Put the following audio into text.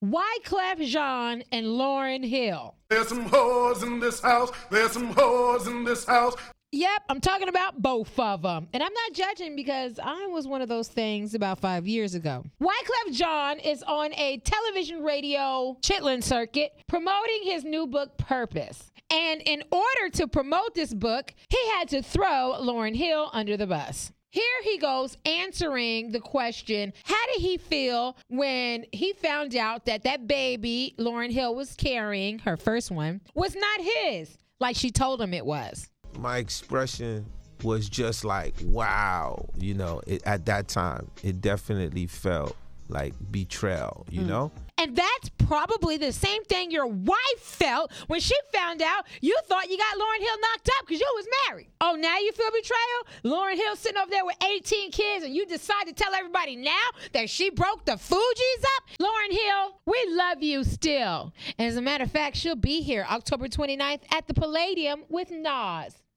Wyclef Jean and Lauryn Hill. There's some whores in this house. There's some whores in this house. Yep, I'm talking about both of them. And I'm not judging because I was one of those things about 5 years ago. Wyclef Jean is on a television radio chitlin circuit promoting his new book, Purpose. And in order to promote this book, he had to throw Lauryn Hill under the bus. Here he goes answering the question, how did he feel when he found out that that baby Lauryn Hill was carrying, her first one, was not his, like she told him it was? My expression was just like, wow, at that time, it definitely felt like betrayal, you know? And that's probably the same thing your wife felt when she found out you thought you got Lauryn Hill knocked up because you was married. Oh, now you feel betrayal? Lauryn Hill sitting over there with 18 kids and you decide to tell everybody now that she broke the Fugees up? Lauryn Hill, we love you still. And as a matter of fact, she'll be here October 29th at the Palladium with Nas.